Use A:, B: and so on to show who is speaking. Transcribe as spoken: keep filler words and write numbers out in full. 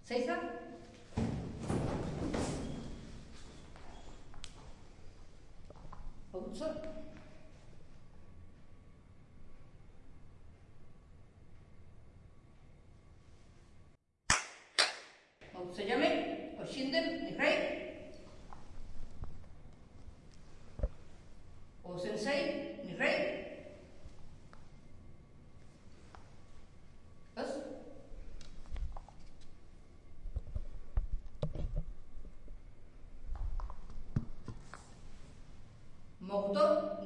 A: Seiza. Hautsa. Hautsa jame, oshindem, nirei. O sensei, nirei. As. Mogdo.